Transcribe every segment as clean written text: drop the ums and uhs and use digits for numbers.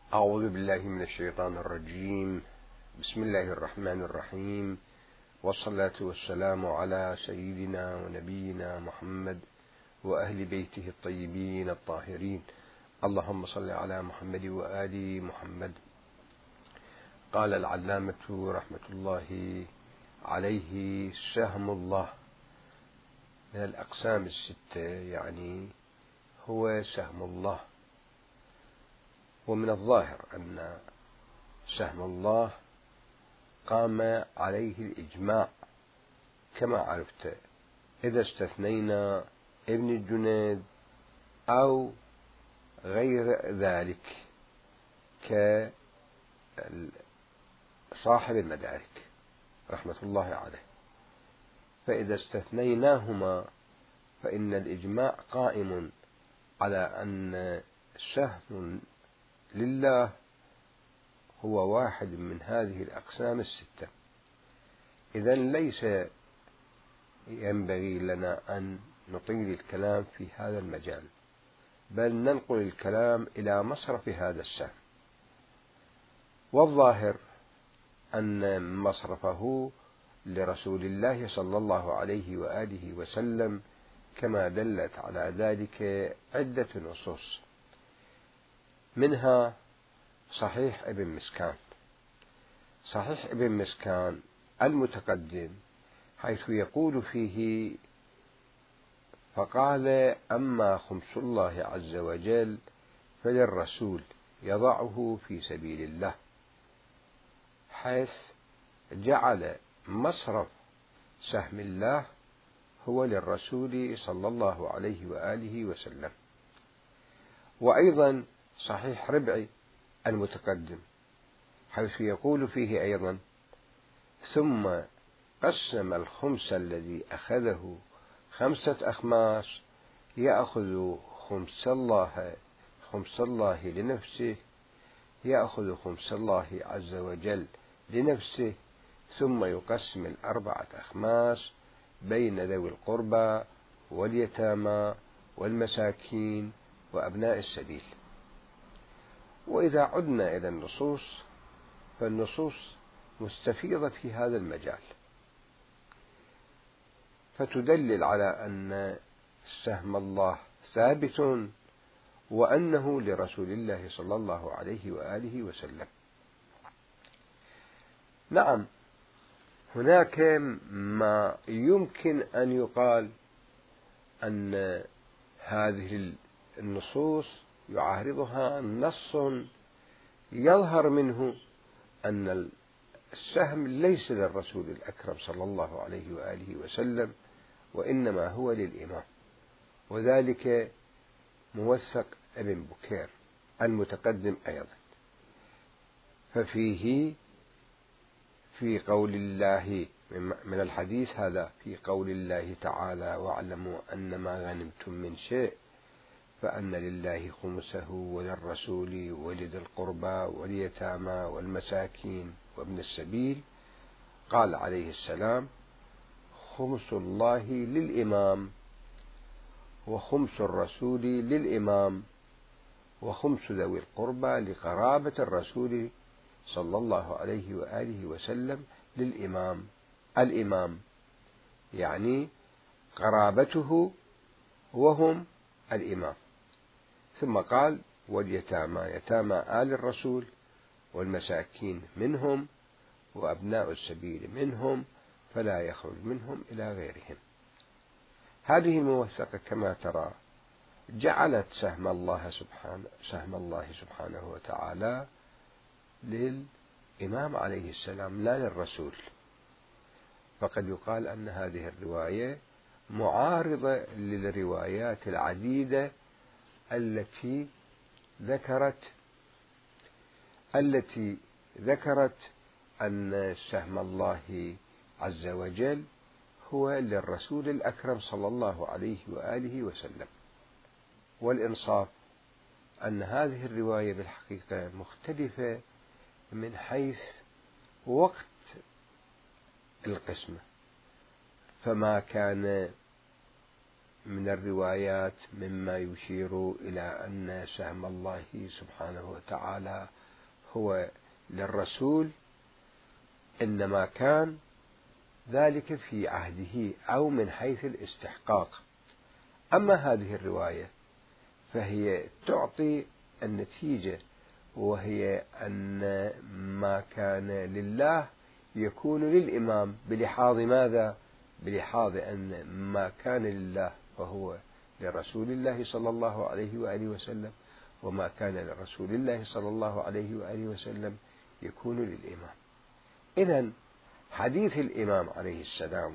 أعوذ بالله من الشيطان الرجيم. بسم الله الرحمن الرحيم، والصلاة والسلام على سيدنا ونبينا محمد وأهل بيته الطيبين الطاهرين. اللهم صل على محمد وآل محمد. قال العلامة رحمة الله عليه: سهم الله من الأقسام الستة، يعني هو سهم الله. ومن الظاهر أن سهم الله قام عليه الإجماع كما عرفت، إذا استثنينا ابن الجنيد أو غير ذلك كصاحب المدارك رحمة الله عليه، فإذا استثنيناهما فإن الإجماع قائم على أن سهم لله هو واحد من هذه الأقسام الستة. إذن ليس ينبغي لنا أن نطيل الكلام في هذا المجال، بل ننقل الكلام إلى مصرف هذا السهم. والظاهر أن مصرفه لرسول الله صلى الله عليه وآله وسلم، كما دلت على ذلك عدة نصوص، منها صحيح ابن مسكان. صحيح ابن مسكان المتقدم، حيث يقول فيه: فقال: أما خمس الله عز وجل فللرسول يضعه في سبيل الله، حيث جعل مصرف سهم الله هو للرسول صلى الله عليه وآله وسلم. وأيضا صحيح ربعي المتقدم، حيث يقول فيه أيضا: ثم قسم الخمس الذي أخذه 5 أخماس، يأخذ خمس الله لنفسه، يأخذ خمس الله عز وجل لنفسه، ثم يقسم 4 أخماس بين ذوي القربى واليتامى والمساكين وأبناء السبيل. وإذا عدنا إلى النصوص، فالنصوص مستفيضة في هذا المجال، فتدلل على أن سهم الله ثابت، وأنه لرسول الله صلى الله عليه وآله وسلم. نعم، هناك ما يمكن أن يقال أن هذه النصوص يعارضها نص يظهر منه أن السهم ليس للرسول الأكرم صلى الله عليه وآله وسلم، وإنما هو للإمام، وذلك موثق ابن بكير المتقدم أيضا. ففيه في قول الله من الحديث هذا، في قول الله تعالى: واعلموا أن ما غنمتم من شيء فأن لله خمسه وللرسول ولذي القربى واليتامى والمساكين وابن السبيل. قال عليه السلام: خمس الله للإمام، وخمس الرسول للإمام، وخمس ذوي القربى لقرابة الرسول صلى الله عليه وآله وسلم للإمام. الإمام يعني قرابته وهم الإمام. ثم قال: واليتامى، يتامى آل الرسول، والمساكين منهم، وأبناء السبيل منهم، فلا يخرج منهم إلى غيرهم. هذه الموثقة كما ترى جعلت سهم الله سبحانه وتعالى للإمام عليه السلام لا للرسول. فقد يقال أن هذه الرواية معارضة للروايات العديدة التي ذكرت أن سهم الله عز وجل هو للرسول الأكرم صلى الله عليه وآله وسلم. والإنصاف أن هذه الرواية بالحقيقة مختلفة من حيث وقت القسمة، فما كان من الروايات مما يشير إلى أن سهم الله سبحانه وتعالى هو للرسول، إنما كان ذلك في عهده أو من حيث الاستحقاق. أما هذه الرواية فهي تعطي النتيجة، وهي أن ما كان لله يكون للإمام، بلحاظ ماذا؟ بلحاظ أن ما كان لله فهو لرسول الله صلى الله عليه وآله وسلم، وما كان لرسول الله صلى الله عليه وآله وسلم يكون للإمام. إذن حديث الإمام عليه السلام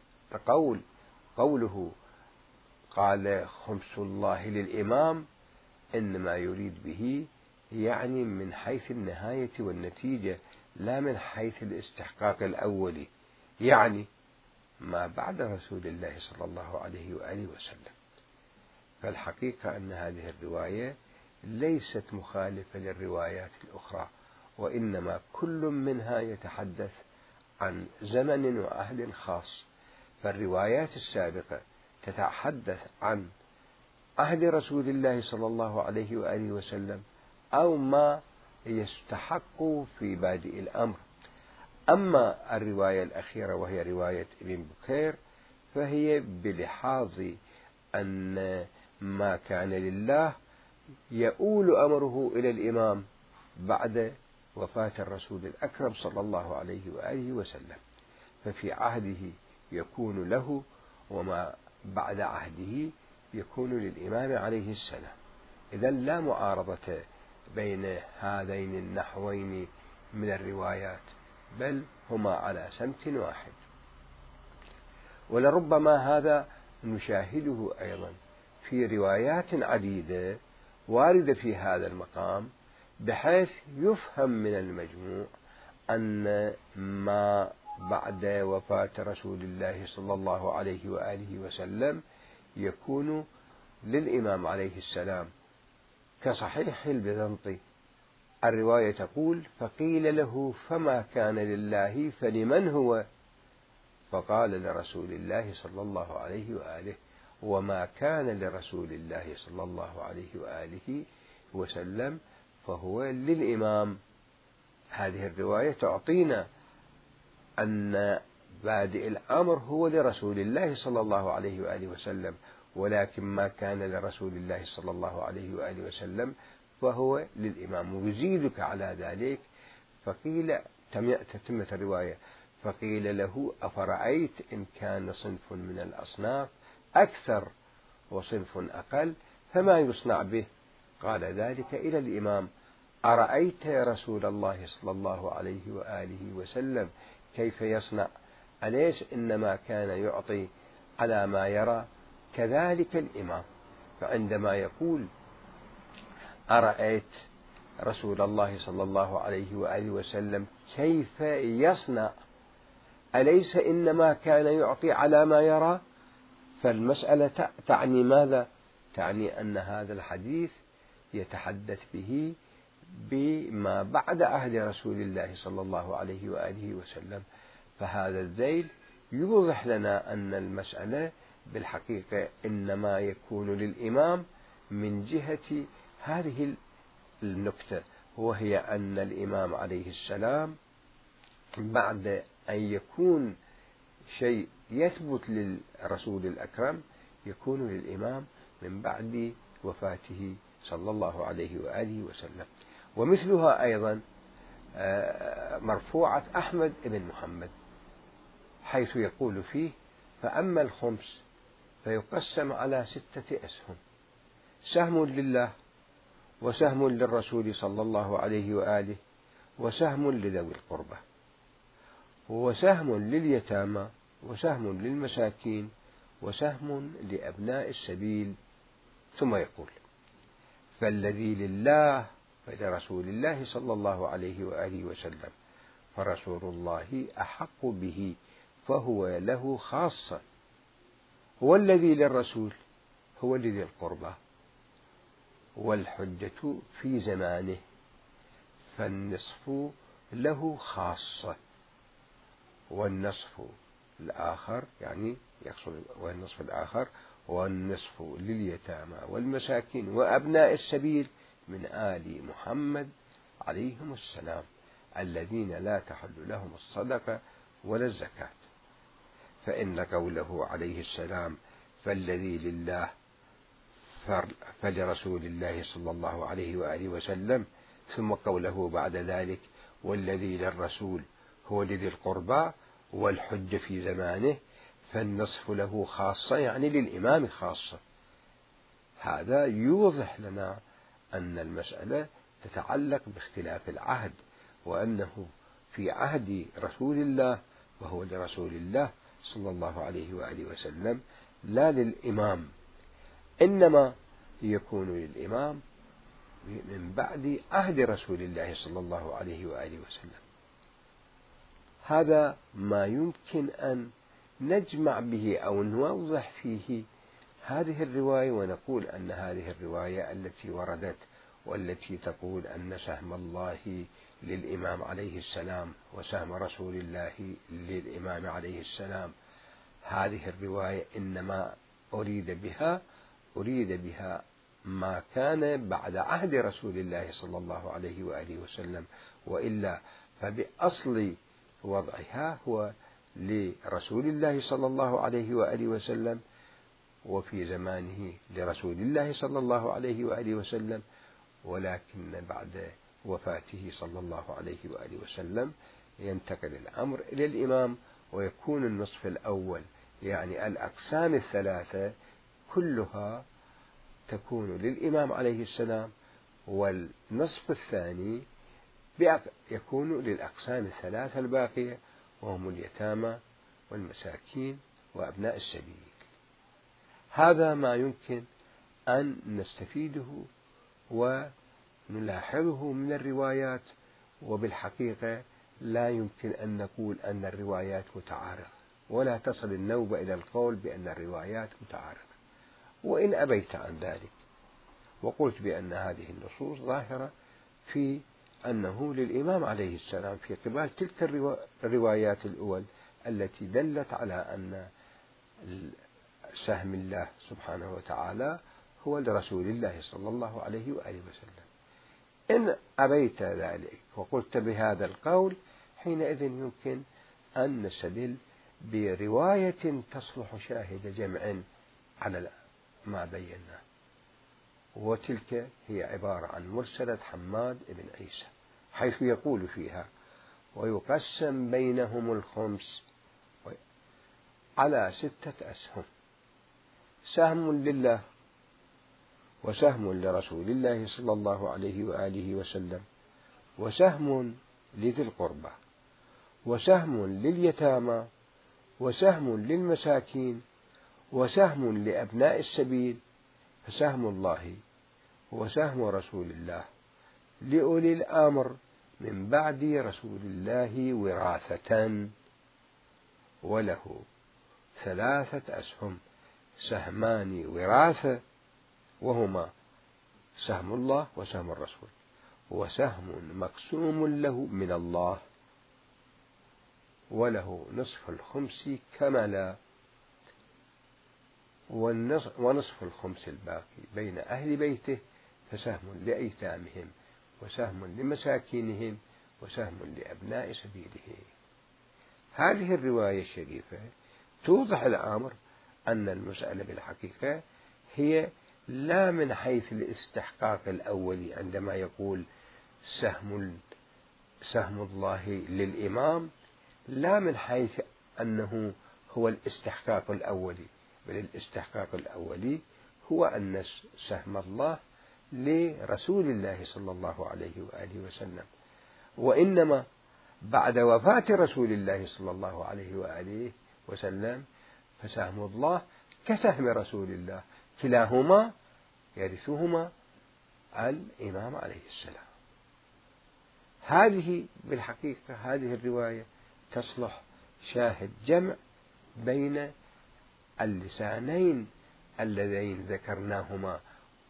قوله قال خمس الله للإمام، إنما يريد به يعني من حيث النهاية والنتيجة، لا من حيث الاستحقاق الأولي، يعني ما بعد رسول الله صلى الله عليه وآله وسلم. فالحقيقة أن هذه الرواية ليست مخالفة للروايات الأخرى، وإنما كل منها يتحدث عن زمن وأهل خاص. فالروايات السابقة تتحدث عن عهد رسول الله صلى الله عليه وآله وسلم أو ما يستحق في بادئ الأمر. أما الرواية الأخيرة وهي رواية ابن بكير فهي بلحاظ أن ما كان لله يؤول أمره إلى الإمام بعد وفاة الرسول الأكرم صلى الله عليه وآله وسلم، ففي عهده يكون له، وما بعد عهده يكون للإمام عليه السلام. إذن لا معارضة بين هذين النحوين من الروايات، بل هما على سمت واحد. ولربما هذا نشاهده أيضا في روايات عديدة واردة في هذا المقام، بحيث يفهم من المجموع أن ما بعد وفاة رسول الله صلى الله عليه وآله وسلم يكون للإمام عليه السلام. كصحيح البيزنطي الرواية تقول فقيل له فما كان لله فلمن هو؟ فقال لرسول الله صلى الله عليه وآله، وما كان لرسول الله صلى الله عليه وآله وسلم فهو للإمام. هذه الرواية تعطينا أن بادئ الأمر هو لرسول الله صلى الله عليه وآله وسلم، ولكن ما كان لرسول الله صلى الله عليه وآله وسلم فهو للإمام. ويزيدك على ذلك فقيل تتمة الرواية فقيل له أفرأيت إن كان صنف من الأصناف أكثر وصنف أقل فما يصنع به؟ قال ذلك إلى الإمام. أرأيت يا رسول الله صلى الله عليه وآله وسلم كيف يصنع؟ أليس إنما كان يعطي على ما يرى؟ كذلك الإمام، فعندما يقول أرأيت رسول الله صلى الله عليه وآله وسلم كيف يصنع، أليس إنما كان يعطي على ما يرى؟ فالمسألة تعني ماذا؟ تعني أن هذا الحديث يتحدث به بما بعد عهد رسول الله صلى الله عليه وآله وسلم. فهذا الذيل يوضح لنا أن المسألة بالحقيقة إنما يكون للإمام من جهة هذه النكتة، وهي أن الإمام عليه السلام بعد أن يكون شيء يثبت للرسول الأكرم يكون للإمام من بعد وفاته صلى الله عليه وآله وسلم. ومثلها أيضا مرفوعة أحمد بن محمد، حيث يقول فيه فأما الخمس فيقسم على 6 أسهم: سهم لله، وسهم للرسول صلى الله عليه وآله، وسهم لذوي القربى، وسهم لليتامى، وسهم للمساكين، وسهم لأبناء السبيل. ثم يقول فالذي لله فلرسول الله صلى الله عليه وآله وسلم، فرسول الله أحق به فهو له خاصة، والذي للرسول هو لذي القربى والحجة في زمانه، فالنصف له خاصة، والنصف الآخر يعني يقصد والنصف الآخر والنصف لليتامى والمساكين وأبناء السبيل من آل محمد عليهم السلام الذين لا تحل لهم الصدقة ولا الزكاة. فإن قوله عليه السلام فالذي لله فلرسول الله صلى الله عليه وآله وسلم، ثم قوله بعد ذلك والذي للرسول هو لذي القربى والحج في زمانه، فالنصف له خاصة يعني للإمام خاصة. هذا يوضح لنا أن المسألة تتعلق باختلاف العهد، وأنه في عهد رسول الله وهو لرسول الله صلى الله عليه وآله وسلم لا للإمام، إنما يكون للإمام من بعد عهد رسول الله صلى الله عليه وآله وسلم. هذا ما يمكن أن نجمع به أو نوضح فيه هذه الرواية، ونقول أن هذه الرواية التي وردت والتي تقول أن سهم الله للإمام عليه السلام وسهم رسول الله للإمام عليه السلام، هذه الرواية إنما أريد بها ما كان بعد عهد رسول الله صلى الله عليه وآله وسلم، وإلا فبأصل وضعها هو لرسول الله صلى الله عليه وآله وسلم، وفي زمانه لرسول الله صلى الله عليه وآله وسلم، ولكن بعد وفاته صلى الله عليه وآله وسلم ينتقل الأمر إلى الإمام، ويكون النصف الأول يعني الأقسام الثلاثة كلها تكون للإمام عليه السلام، والنصف الثاني يكون للأقسام الثلاثة الباقية وهم اليتامى والمساكين وأبناء السبيل. هذا ما يمكن أن نستفيده ونلاحظه من الروايات، وبالحقيقة لا يمكن أن نقول أن الروايات متعارضة، ولا تصل النوبة إلى القول بأن الروايات متعارضة، وإن أبيت عن ذلك وقلت بأن هذه النصوص ظاهرة في أنه للإمام عليه السلام في قبال تلك الروايات الأول التي دلت على أن سهم الله سبحانه وتعالى هو لرسول الله صلى الله عليه وآله وسلم. إن أبيت ذلك وقلت بهذا القول، حينئذ يمكن أن نستدل برواية تصلح شاهد جمع على ما بيناه، وتلك هي عبارة عن مرسلة حماد بن عيسى، حيث يقول فيها ويقسم بينهم الخمس على 6 أسهم، سهم لله وسهم لرسول الله صلى الله عليه وآله وسلم وسهم لذي القربى وسهم لليتامى وسهم للمساكين وسهم لأبناء السبيل، فسهم الله وسهم رسول الله لأولي الأمر من بعد رسول الله وراثة، وله 3 أسهم، سهمان وراثة وهما سهم الله وسهم الرسول، وسهم مقسوم له من الله، وله نصف الخمس كملا، ونصف الخمس الباقي بين أهل بيته، فسهم لأيتامهم وسهم لمساكينهم وسهم لأبناء سبيله. هذه الرواية الشريفة توضح الأمر أن المسألة بالحقيقة هي لا من حيث الاستحقاق الأولي عندما يقول سهم الله للإمام، لا من حيث أنه هو الاستحقاق الأولي، بل الاستحقاق الأولي هو أن سهم الله لرسول الله صلى الله عليه وآله وسلم، وإنما بعد وفاة رسول الله صلى الله عليه وآله وسلم فسهم الله كسهم رسول الله، كلاهما يرثهما الإمام عليه السلام. هذه بالحقيقة هذه الرواية تصلح شاهد جمع بين اللسانين اللذين ذكرناهما،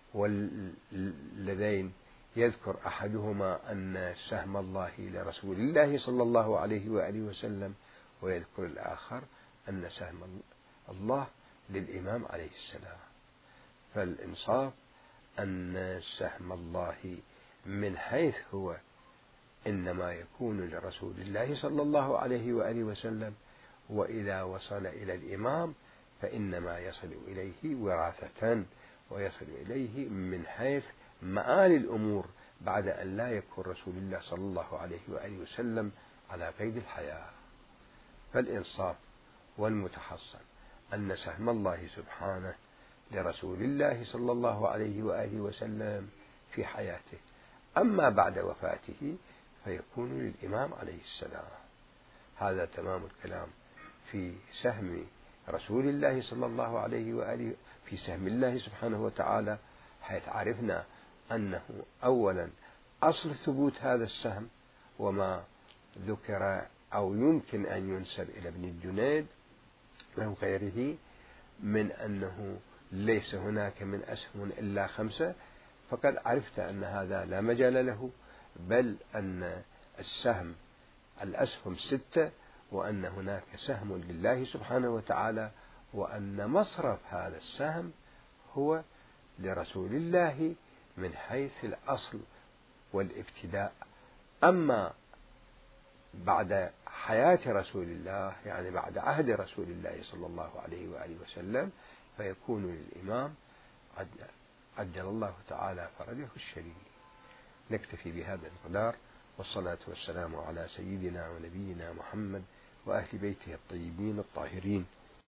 واللذين يذكر أحدهما أن سهم الله لرسول الله صلى الله عليه وآله وسلم، ويذكر الآخر أن سهم الله للإمام عليه السلام. فالإنصاف أن سهم الله من حيث هو إنما يكون لرسول الله صلى الله عليه وآله وسلم، وإذا وصل إلى الإمام فإنما يصل إليه وراثة، ويصل إليه من حيث مآل الأمور بعد أن لا يكون رسول الله صلى الله عليه وآله وسلم على قيد الحياة. فالإنصاف والمتحصن أن سهم الله سبحانه لرسول الله صلى الله عليه وآله وسلم في حياته، أما بعد وفاته فيكون للإمام عليه السلام. هذا تمام الكلام في سهم رسول الله صلى الله عليه وآله، في سهم الله سبحانه وتعالى، حيث عرفنا أنه أولا أصل ثبوت هذا السهم وما ذكر أو يمكن أن ينسب إلى ابن الجنيد أو غيره من أنه ليس هناك من أسهم إلا 5، فقد عرفت أن هذا لا مجال له، بل أن الأسهم 6، وأن هناك سهم لله سبحانه وتعالى، وأن مصرف هذا السهم هو لرسول الله من حيث الأصل والابتداء. أما بعد حياة رسول الله، يعني بعد عهد رسول الله صلى الله عليه وآله وسلم، فيكون للإمام عجل الله تعالى فرجه الشريف. نكتفي بهذا المقدار، والصلاة والسلام على سيدنا ونبينا محمد وأهل بيته الطيبين الطاهرين.